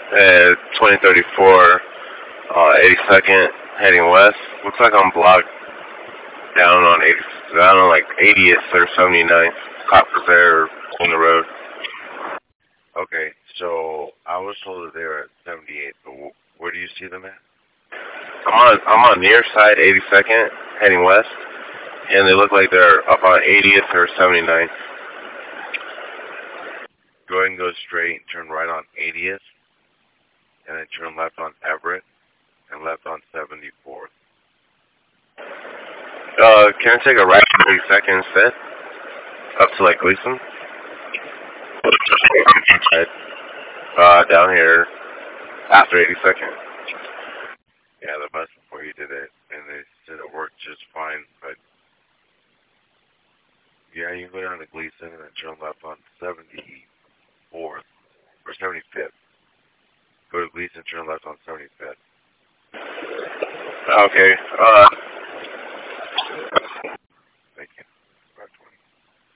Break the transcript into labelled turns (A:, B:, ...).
A: at 2034, 82nd, heading west. Looks like I'm blocked down on 80, down on like 80th or 79th. Cops are there on the road.
B: Okay, so I was told that they were at 78, but where do you see them at?
A: I'm on near side 82nd, heading west, and they look like they're up on 80th or 79th.
B: Go ahead and go straight, turn right on 80th, and then turn left on Everett, and left on 74th.
A: Can I take a right 32nd instead? Up to like Gleason? Down here after 82nd.
B: Yeah, the bus before you did it, and they said it worked just fine, but yeah, you can go down to Gleason and then turn left on 74th, or 75th. Go to Gleason, turn left on 75th.
A: Okay.